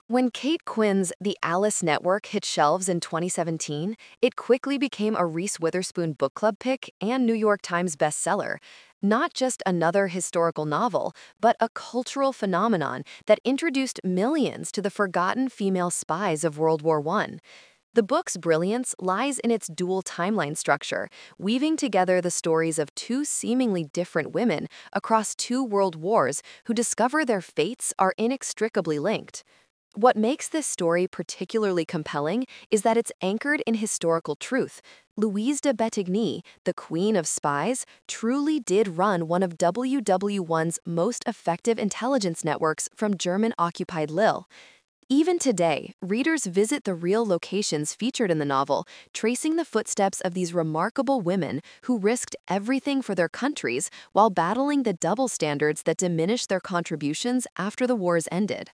When Kate Quinn's The Alice Network hit shelves in 2017, it quickly became a Reese Witherspoon book club pick and New York Times bestseller. Not just another historical novel, but a cultural phenomenon that introduced millions to the forgotten female spies of World War I. The book's brilliance lies in its dual timeline structure, weaving together the stories of two seemingly different women across two world wars who discover their fates are inextricably linked. What makes this story particularly compelling is that it's anchored in historical truth. Louise de Bettigny, the Queen of Spies, truly did run one of WW1's most effective intelligence networks from German-occupied Lille. Even today, readers visit the real locations featured in the novel, tracing the footsteps of these remarkable women who risked everything for their countries while battling the double standards that diminished their contributions after the wars ended.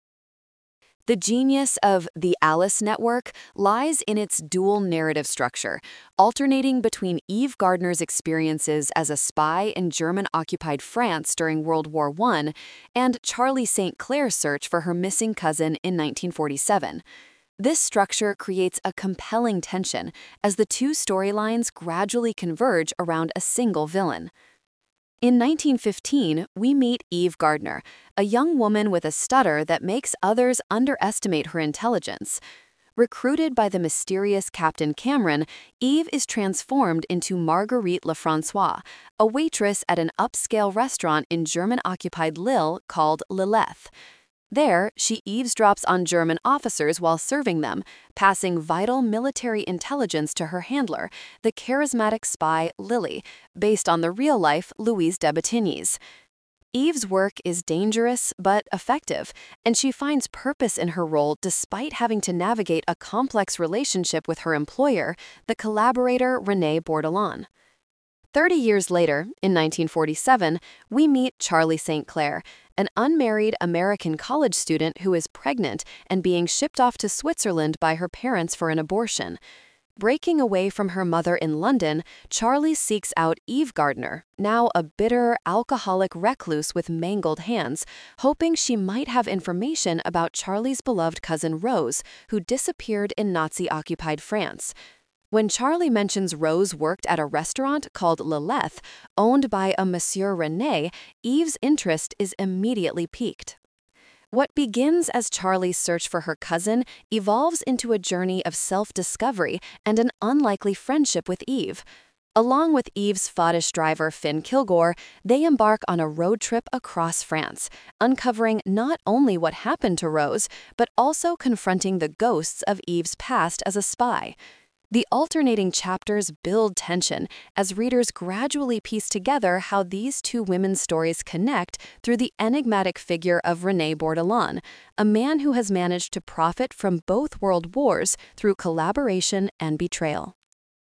The genius of The Alice Network lies in its dual narrative structure, alternating between Eve Gardner's experiences as a spy in German-occupied France during World War I and Charlie St. Clair's search for her missing cousin in 1947. This structure creates a compelling tension as the two storylines gradually converge around a single villain. In 1915, we meet Eve Gardner, a young woman with a stutter that makes others underestimate her intelligence. Recruited by the mysterious Captain Cameron, Eve is transformed into Marguerite Lefrancois, a waitress at an upscale restaurant in German-occupied Lille called Lilith. There, she eavesdrops on German officers while serving them, passing vital military intelligence to her handler, the charismatic spy Lily, based on the real-life Louise de Bettigny's. Eve's work is dangerous but effective, and she finds purpose in her role despite having to navigate a complex relationship with her employer, the collaborator René Bordelon. 30 years later, in 1947, we meet Charlie St. Clair, an unmarried American college student who is pregnant and being shipped off to Switzerland by her parents for an abortion. Breaking away from her mother in London, Charlie seeks out Eve Gardner, now a bitter, alcoholic recluse with mangled hands, hoping she might have information about Charlie's beloved cousin Rose, who disappeared in Nazi-occupied France. When Charlie mentions Rose worked at a restaurant called Lilith, owned by a Monsieur René, Eve's interest is immediately piqued. What begins as Charlie's search for her cousin evolves into a journey of self-discovery and an unlikely friendship with Eve. Along with Eve's faddish driver Finn Kilgore, they embark on a road trip across France, uncovering not only what happened to Rose, but also confronting the ghosts of Eve's past as a spy. The alternating chapters build tension as readers gradually piece together how these two women's stories connect through the enigmatic figure of René Bordelon, a man who has managed to profit from both world wars through collaboration and betrayal.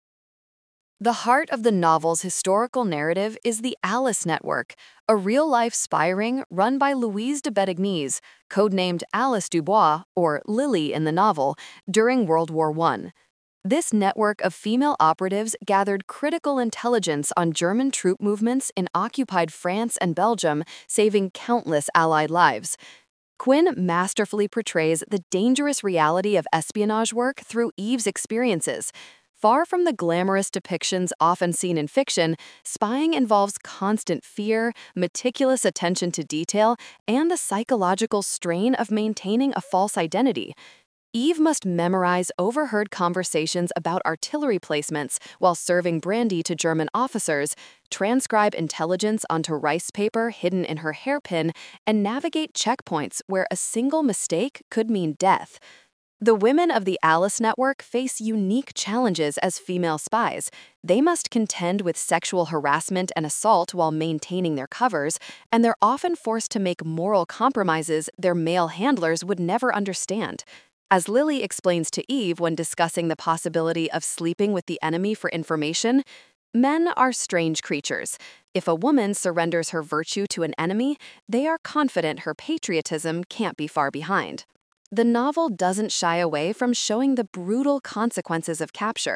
The heart of the novel's historical narrative is the Alice Network, a real-life spy ring run by Louise de Bettigny, codenamed Alice Dubois, or Lily in the novel, during World War I. This network of female operatives gathered critical intelligence on German troop movements in occupied France and Belgium, saving countless Allied lives. Quinn masterfully portrays the dangerous reality of espionage work through Eve's experiences. Far from the glamorous depictions often seen in fiction, spying involves constant fear, meticulous attention to detail, and the psychological strain of maintaining a false identity. Eve must memorize overheard conversations about artillery placements while serving brandy to German officers, transcribe intelligence onto rice paper hidden in her hairpin, and navigate checkpoints where a single mistake could mean death. The women of the Alice Network face unique challenges as female spies. They must contend with sexual harassment and assault while maintaining their covers, and they're often forced to make moral compromises their male handlers would never understand. As Lily explains to Eve when discussing the possibility of sleeping with the enemy for information, men are strange creatures. If a woman surrenders her virtue to an enemy, they are confident her patriotism can't be far behind. The novel doesn't shy away from showing the brutal consequences of capture.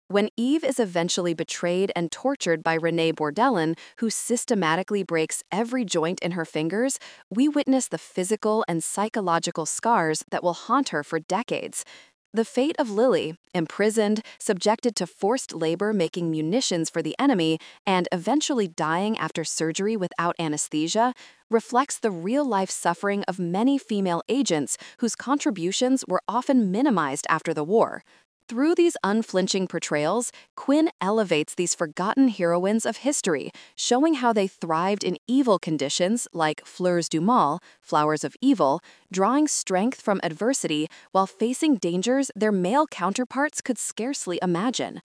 When Eve is eventually betrayed and tortured by Renee Bordelon, who systematically breaks every joint in her fingers, we witness the physical and psychological scars that will haunt her for decades. The fate of Lily, imprisoned, subjected to forced labor making munitions for the enemy, and eventually dying after surgery without anesthesia, reflects the real-life suffering of many female agents whose contributions were often minimized after the war. Through these unflinching portrayals, Quinn elevates these forgotten heroines of history, showing how they thrived in evil conditions like Fleurs du Mal, Flowers of Evil, drawing strength from adversity while facing dangers their male counterparts could scarcely imagine.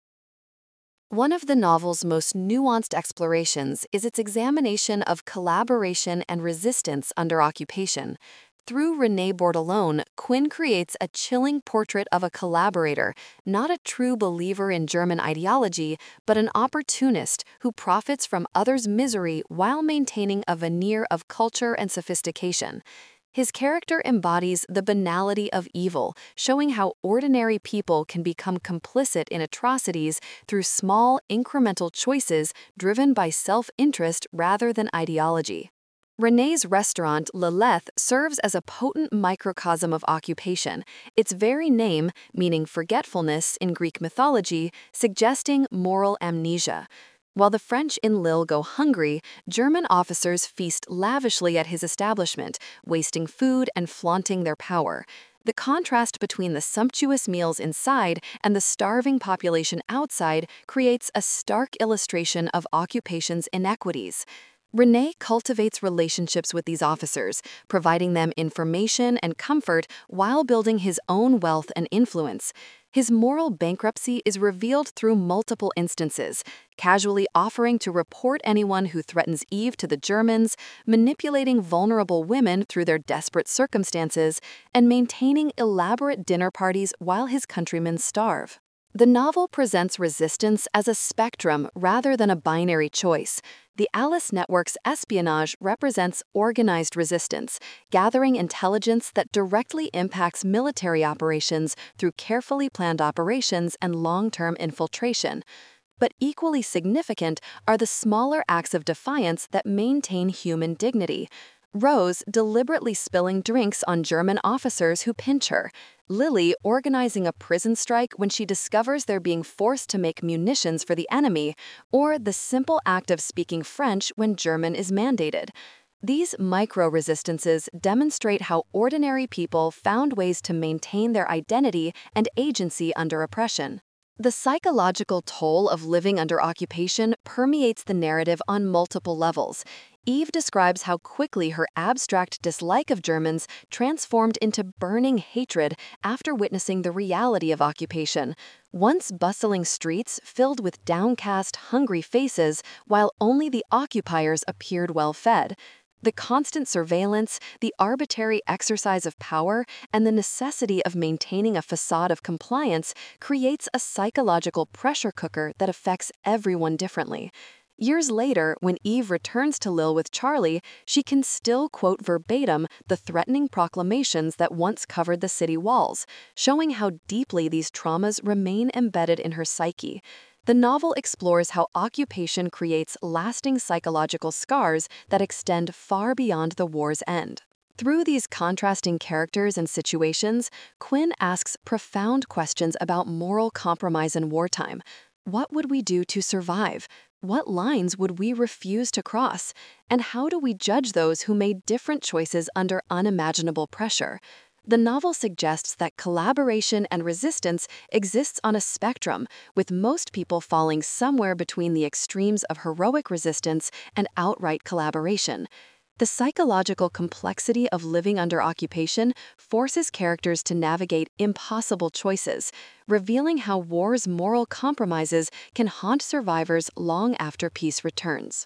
One of the novel's most nuanced explorations is its examination of collaboration and resistance under occupation. Through Renee Bordelon, Quinn creates a chilling portrait of a collaborator, not a true believer in German ideology, but an opportunist who profits from others' misery while maintaining a veneer of culture and sophistication. His character embodies the banality of evil, showing how ordinary people can become complicit in atrocities through small, incremental choices driven by self-interest rather than ideology. Renee's restaurant, Lilith, serves as a potent microcosm of occupation, its very name, meaning forgetfulness in Greek mythology, suggesting moral amnesia. While the French in Lille go hungry, German officers feast lavishly at his establishment, wasting food and flaunting their power. The contrast between the sumptuous meals inside and the starving population outside creates a stark illustration of occupation's inequities. Renee cultivates relationships with these officers, providing them information and comfort while building his own wealth and influence. His moral bankruptcy is revealed through multiple instances, casually offering to report anyone who threatens Eve to the Germans, manipulating vulnerable women through their desperate circumstances, and maintaining elaborate dinner parties while his countrymen starve. The novel presents resistance as a spectrum rather than a binary choice. The Alice Network's espionage represents organized resistance, gathering intelligence that directly impacts military operations through carefully planned operations and long-term infiltration. But equally significant are the smaller acts of defiance that maintain human dignity. Rose deliberately spilling drinks on German officers who pinch her, Lily organizing a prison strike when she discovers they're being forced to make munitions for the enemy, or the simple act of speaking French when German is mandated. These micro-resistances demonstrate how ordinary people found ways to maintain their identity and agency under oppression. The psychological toll of living under occupation permeates the narrative on multiple levels. Eve describes how quickly her abstract dislike of Germans transformed into burning hatred after witnessing the reality of occupation. Once bustling streets filled with downcast, hungry faces, while only the occupiers appeared well-fed. The constant surveillance, the arbitrary exercise of power, and the necessity of maintaining a facade of compliance creates a psychological pressure cooker that affects everyone differently. Years later, when Eve returns to Lille with Charlie, she can still quote verbatim the threatening proclamations that once covered the city walls, showing how deeply these traumas remain embedded in her psyche. The novel explores how occupation creates lasting psychological scars that extend far beyond the war's end. Through these contrasting characters and situations, Quinn asks profound questions about moral compromise in wartime. What would we do to survive? What lines would we refuse to cross? And how do we judge those who made different choices under unimaginable pressure? The novel suggests that collaboration and resistance exists on a spectrum, with most people falling somewhere between the extremes of heroic resistance and outright collaboration. The psychological complexity of living under occupation forces characters to navigate impossible choices, revealing how war's moral compromises can haunt survivors long after peace returns.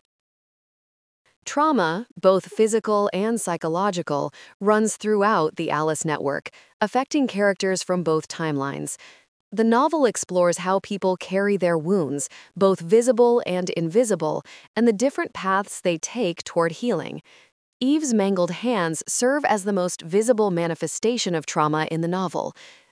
Trauma, both physical and psychological, runs throughout the Alice Network, affecting characters from both timelines. The novel explores how people carry their wounds, both visible and invisible, and the different paths they take toward healing. Eve's mangled hands serve as the most visible manifestation of trauma in the novel.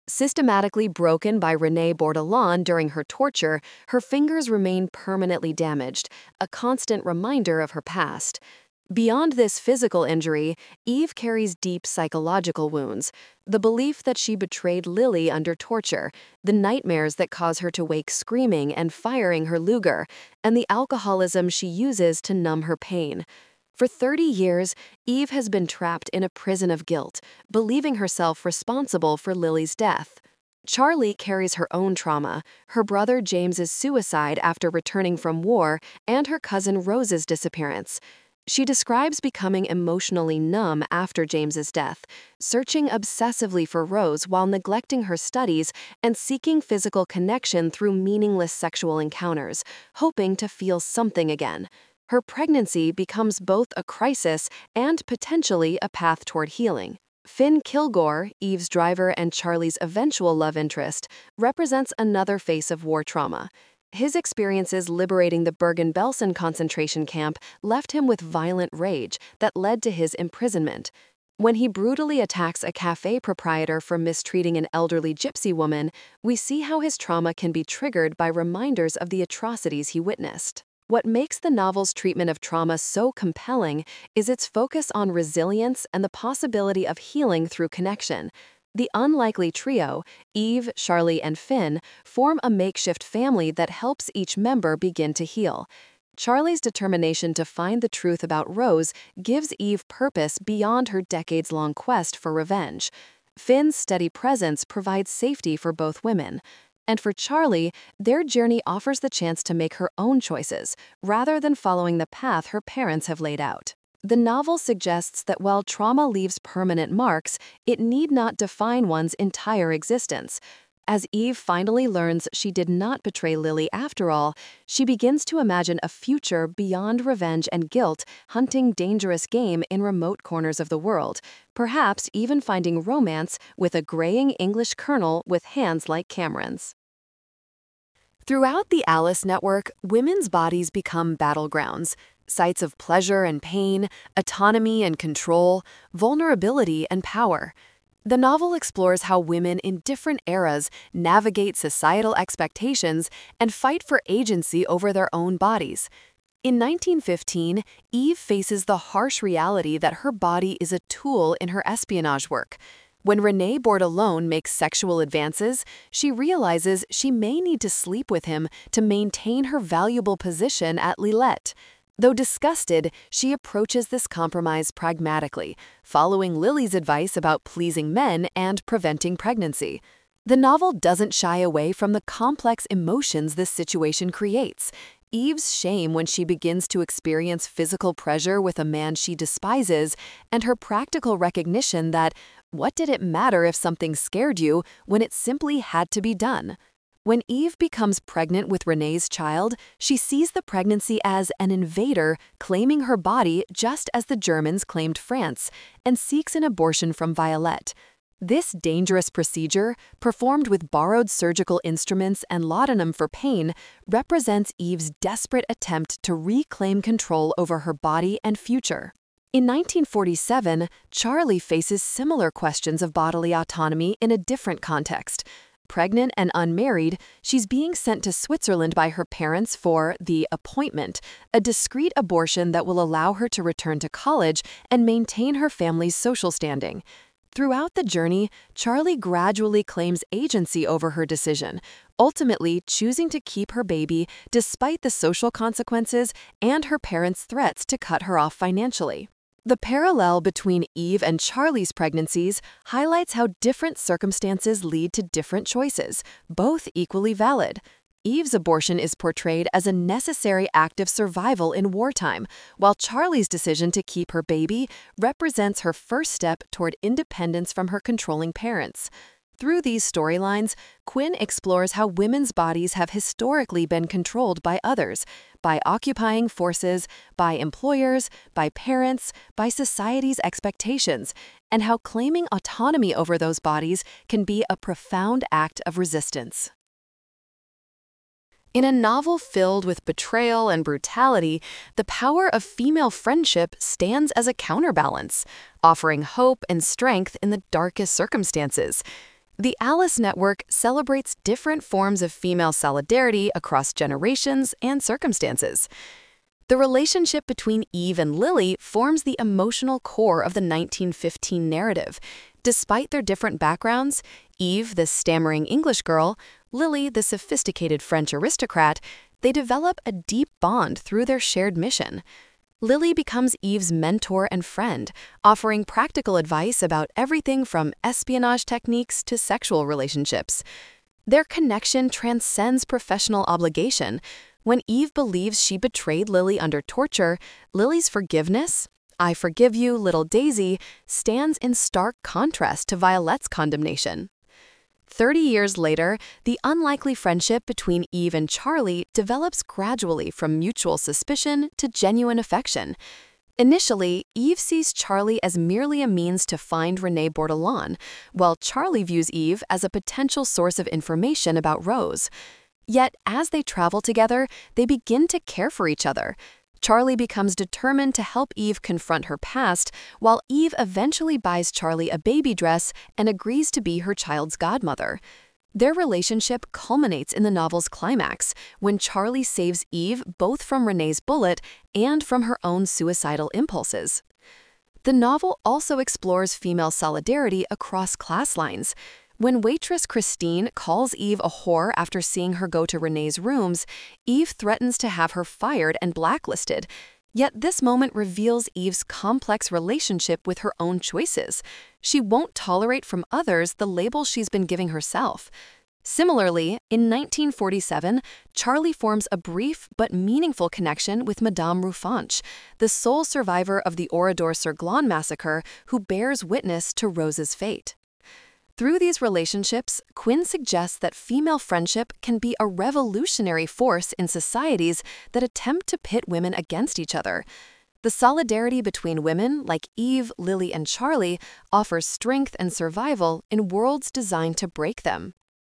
Systematically broken by Renee Bordelon during her torture, her fingers remain permanently damaged, a constant reminder of her past. Beyond this physical injury, Eve carries deep psychological wounds. The belief that she betrayed Lily under torture, the nightmares that cause her to wake screaming and firing her Luger, and the alcoholism she uses to numb her pain. For 30 years, Eve has been trapped in a prison of guilt, believing herself responsible for Lily's death. Charlie carries her own trauma, her brother James's suicide after returning from war, and her cousin Rose's disappearance. She describes becoming emotionally numb after James's death, searching obsessively for Rose while neglecting her studies and seeking physical connection through meaningless sexual encounters, hoping to feel something again. Her pregnancy becomes both a crisis and potentially a path toward healing. Finn Kilgore, Eve's driver and Charlie's eventual love interest, represents another face of war trauma. His experiences liberating the Bergen-Belsen concentration camp left him with violent rage that led to his imprisonment. When he brutally attacks a cafe proprietor for mistreating an elderly gypsy woman, we see how his trauma can be triggered by reminders of the atrocities he witnessed. What makes the novel's treatment of trauma so compelling is its focus on resilience and the possibility of healing through connection. The unlikely trio, Eve, Charlie, and Finn, form a makeshift family that helps each member begin to heal. Charlie's determination to find the truth about Rose gives Eve purpose beyond her decades-long quest for revenge. Finn's steady presence provides safety for both women. And for Charlie, their journey offers the chance to make her own choices, rather than following the path her parents have laid out. The novel suggests that while trauma leaves permanent marks, it need not define one's entire existence. As Eve finally learns she did not betray Lily after all, she begins to imagine a future beyond revenge and guilt, hunting dangerous game in remote corners of the world, perhaps even finding romance with a graying English colonel with hands like Cameron's. Throughout the Alice Network, women's bodies become battlegrounds, sites of pleasure and pain, autonomy and control, vulnerability and power. The novel explores how women in different eras navigate societal expectations and fight for agency over their own bodies. In 1915, Eve faces the harsh reality that her body is a tool in her espionage work. When Renee Bordelon makes sexual advances, she realizes she may need to sleep with him to maintain her valuable position at Lillette. Though disgusted, she approaches this compromise pragmatically, following Lily's advice about pleasing men and preventing pregnancy. The novel doesn't shy away from the complex emotions this situation creates. Eve's shame when she begins to experience physical pressure with a man she despises, and her practical recognition that what did it matter if something scared you when it simply had to be done? When Eve becomes pregnant with Renee's child, she sees the pregnancy as an invader claiming her body just as the Germans claimed France, and seeks an abortion from Violette. This dangerous procedure, performed with borrowed surgical instruments and laudanum for pain, represents Eve's desperate attempt to reclaim control over her body and future. In 1947, Charlie faces similar questions of bodily autonomy in a different context. Pregnant and unmarried, she's being sent to Switzerland by her parents for the appointment, a discreet abortion that will allow her to return to college and maintain her family's social standing. Throughout the journey, Charlie gradually claims agency over her decision, ultimately choosing to keep her baby despite the social consequences and her parents' threats to cut her off financially. The parallel between Eve and Charlie's pregnancies highlights how different circumstances lead to different choices, both equally valid. Eve's abortion is portrayed as a necessary act of survival in wartime, while Charlie's decision to keep her baby represents her first step toward independence from her controlling parents. Through these storylines, Quinn explores how women's bodies have historically been controlled by others, by occupying forces, by employers, by parents, by society's expectations, and how claiming autonomy over those bodies can be a profound act of resistance. In a novel filled with betrayal and brutality, the power of female friendship stands as a counterbalance, offering hope and strength in the darkest circumstances. The Alice Network celebrates different forms of female solidarity across generations and circumstances. The relationship between Eve and Lily forms the emotional core of the 1915 narrative. Despite their different backgrounds, Eve, the stammering English girl, Lily, the sophisticated French aristocrat, they develop a deep bond through their shared mission. Lily becomes Eve's mentor and friend, offering practical advice about everything from espionage techniques to sexual relationships. Their connection transcends professional obligation. When Eve believes she betrayed Lily under torture, Lily's forgiveness, "I forgive you, little Daisy," stands in stark contrast to Violette's condemnation. 30 years later, the unlikely friendship between Eve and Charlie develops gradually from mutual suspicion to genuine affection. Initially, Eve sees Charlie as merely a means to find Renee Bordelon, while Charlie views Eve as a potential source of information about Rose. Yet, as they travel together, they begin to care for each other. Charlie becomes determined to help Eve confront her past, while Eve eventually buys Charlie a baby dress and agrees to be her child's godmother. Their relationship culminates in the novel's climax, when Charlie saves Eve both from Renee's bullet and from her own suicidal impulses. The novel also explores female solidarity across class lines. When waitress Christine calls Eve a whore after seeing her go to Renee's rooms, Eve threatens to have her fired and blacklisted. Yet this moment reveals Eve's complex relationship with her own choices. She won't tolerate from others the label she's been giving herself. Similarly, in 1947, Charlie forms a brief but meaningful connection with Madame Roufanche, the sole survivor of the Oradour-sur-Glane massacre who bears witness to Rose's fate. Through these relationships, Quinn suggests that female friendship can be a revolutionary force in societies that attempt to pit women against each other. The solidarity between women like Eve, Lily, and Charlie offers strength and survival in worlds designed to break them.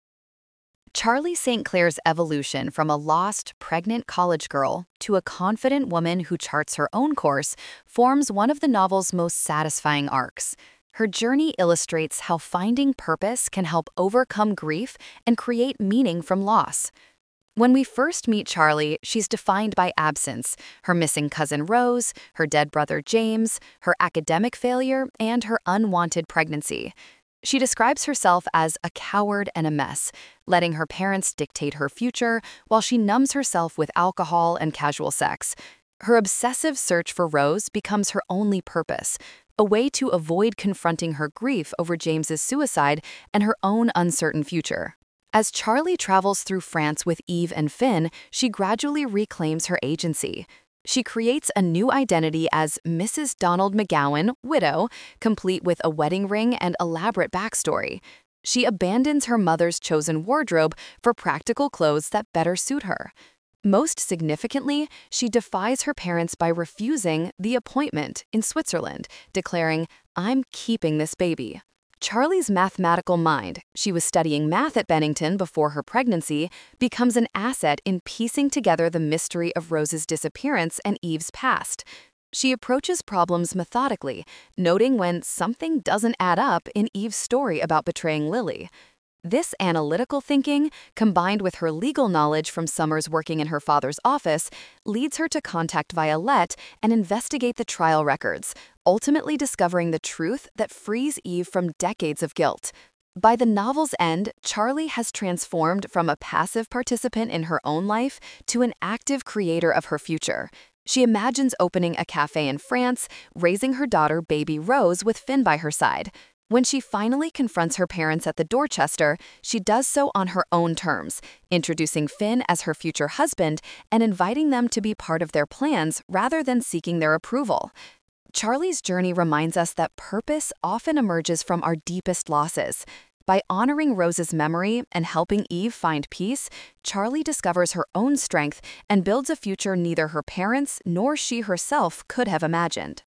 Charlie St. Clair's evolution from a lost, pregnant college girl to a confident woman who charts her own course forms one of the novel's most satisfying arcs. Her journey illustrates how finding purpose can help overcome grief and create meaning from loss. When we first meet Charlie, she's defined by absence: her missing cousin Rose, her dead brother James, her academic failure, and her unwanted pregnancy. She describes herself as a coward and a mess, letting her parents dictate her future while she numbs herself with alcohol and casual sex. Her obsessive search for Rose becomes her only purpose, a way to avoid confronting her grief over James's suicide and her own uncertain future. As Charlie travels through France with Eve and Finn, she gradually reclaims her agency. She creates a new identity as Mrs. Donald McGowan, widow, complete with a wedding ring and elaborate backstory. She abandons her mother's chosen wardrobe for practical clothes that better suit her. Most significantly, she defies her parents by refusing the appointment in Switzerland, declaring, "I'm keeping this baby." Charlie's mathematical mind, she was studying math at Bennington before her pregnancy, becomes an asset in piecing together the mystery of Rose's disappearance and Eve's past. She approaches problems methodically, noting when something doesn't add up in Eve's story about betraying Lily. This analytical thinking, combined with her legal knowledge from summers working in her father's office, leads her to contact Violette and investigate the trial records, ultimately discovering the truth that frees Eve from decades of guilt. By the novel's end, Charlie has transformed from a passive participant in her own life to an active creator of her future. She imagines opening a cafe in France, raising her daughter, baby Rose, with Finn by her side. When she finally confronts her parents at the Dorchester, she does so on her own terms, introducing Finn as her future husband and inviting them to be part of their plans rather than seeking their approval. Charlie's journey reminds us that purpose often emerges from our deepest losses. By honoring Rose's memory and helping Eve find peace, Charlie discovers her own strength and builds a future neither her parents nor she herself could have imagined.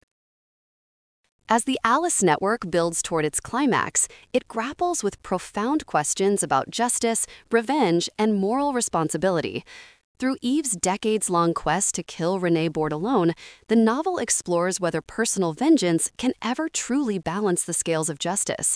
As the Alice Network builds toward its climax, it grapples with profound questions about justice, revenge, and moral responsibility. Through Eve's decades-long quest to kill Renee Bordelon, the novel explores whether personal vengeance can ever truly balance the scales of justice.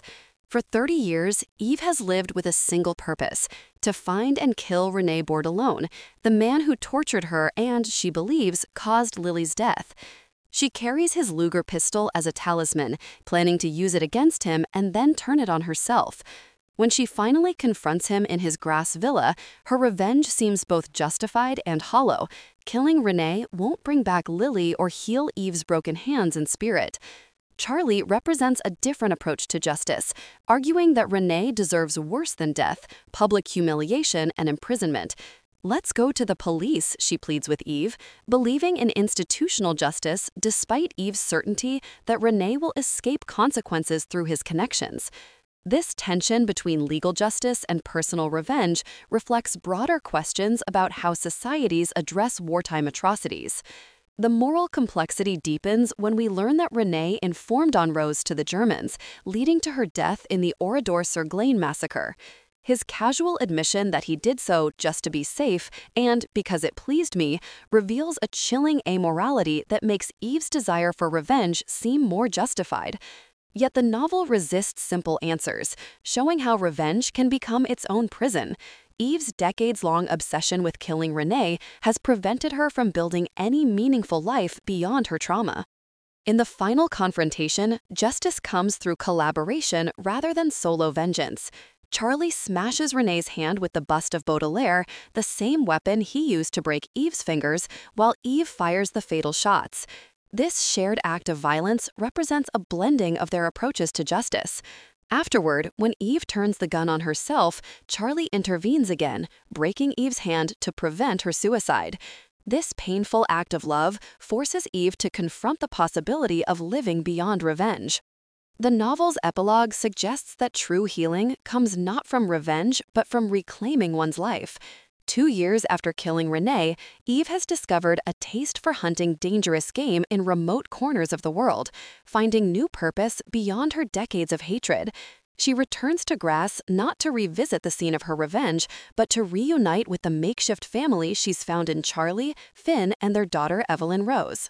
For 30 years, Eve has lived with a single purpose: to find and kill René Bordelon, the man who tortured her and, she believes, caused Lily's death. She carries his Luger pistol as a talisman, planning to use it against him and then turn it on herself. When she finally confronts him in his grass villa, her revenge seems both justified and hollow. Killing René won't bring back Lily or heal Eve's broken hands and spirit. Charlie represents a different approach to justice, arguing that René deserves worse than death, public humiliation, and imprisonment. "Let's go to the police," she pleads with Eve, believing in institutional justice despite Eve's certainty that René will escape consequences through his connections. This tension between legal justice and personal revenge reflects broader questions about how societies address wartime atrocities. The moral complexity deepens when we learn that René informed on Rose to the Germans, leading to her death in the Oradour-sur-Glane massacre. His casual admission that he did so just to be safe and because it pleased me reveals a chilling amorality that makes Eve's desire for revenge seem more justified. Yet the novel resists simple answers, showing how revenge can become its own prison. Eve's decades-long obsession with killing René has prevented her from building any meaningful life beyond her trauma. In the final confrontation, justice comes through collaboration rather than solo vengeance. Charlie smashes René's hand with the bust of Baudelaire, the same weapon he used to break Eve's fingers, while Eve fires the fatal shots. This shared act of violence represents a blending of their approaches to justice. Afterward, when Eve turns the gun on herself, Charlie intervenes again, breaking Eve's hand to prevent her suicide. This painful act of love forces Eve to confront the possibility of living beyond revenge. The novel's epilogue suggests that true healing comes not from revenge, but from reclaiming one's life. 2 years after killing René, Eve has discovered a taste for hunting dangerous game in remote corners of the world, finding new purpose beyond her decades of hatred. She returns to Grasse not to revisit the scene of her revenge, but to reunite with the makeshift family she's found in Charlie, Finn, and their daughter Evelyn Rose.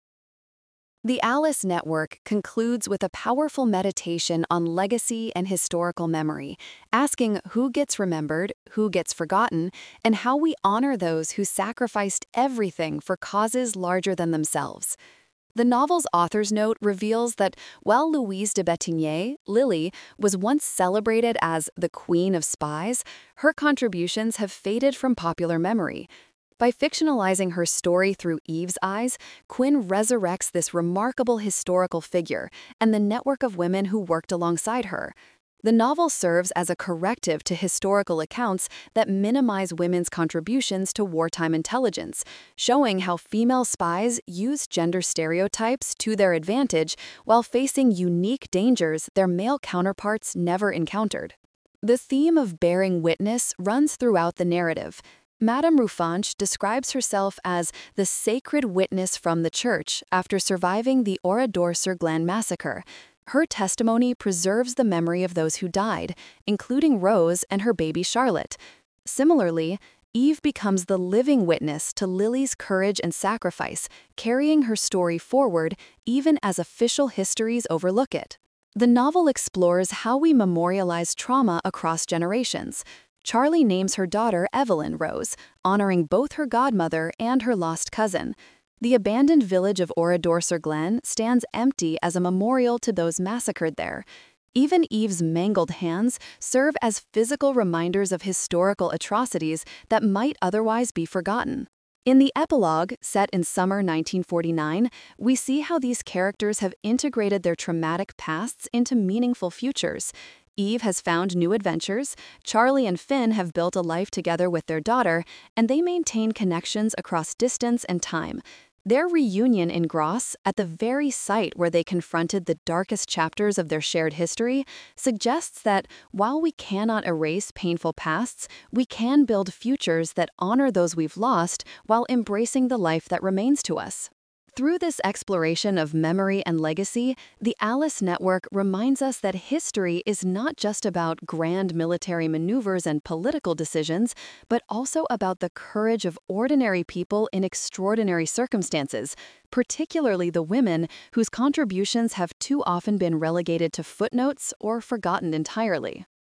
The Alice Network concludes with a powerful meditation on legacy and historical memory, asking who gets remembered, who gets forgotten, and how we honor those who sacrificed everything for causes larger than themselves. The novel's author's note reveals that while Louise de Bettigny, Lily, was once celebrated as the Queen of Spies, her contributions have faded from popular memory. By fictionalizing her story through Eve's eyes, Quinn resurrects this remarkable historical figure and the network of women who worked alongside her. The novel serves as a corrective to historical accounts that minimize women's contributions to wartime intelligence, showing how female spies use gender stereotypes to their advantage while facing unique dangers their male counterparts never encountered. The theme of bearing witness runs throughout the narrative. Madame Roufanche describes herself as the sacred witness from the church after surviving the Oradour-sur-Glane massacre. Her testimony preserves the memory of those who died, including Rose and her baby Charlotte. Similarly, Eve becomes the living witness to Lily's courage and sacrifice, carrying her story forward even as official histories overlook it. The novel explores how we memorialize trauma across generations. Charlie names her daughter Evelyn Rose, honoring both her godmother and her lost cousin. The abandoned village of Oradour-sur-Glane stands empty as a memorial to those massacred there. Even Eve's mangled hands serve as physical reminders of historical atrocities that might otherwise be forgotten. In the epilogue, set in summer 1949, we see how these characters have integrated their traumatic pasts into meaningful futures. Eve has found new adventures, Charlie and Finn have built a life together with their daughter, and they maintain connections across distance and time. Their reunion in Grasse, at the very site where they confronted the darkest chapters of their shared history, suggests that while we cannot erase painful pasts, we can build futures that honor those we've lost while embracing the life that remains to us. Through this exploration of memory and legacy, the Alice Network reminds us that history is not just about grand military maneuvers and political decisions, but also about the courage of ordinary people in extraordinary circumstances, particularly the women whose contributions have too often been relegated to footnotes or forgotten entirely.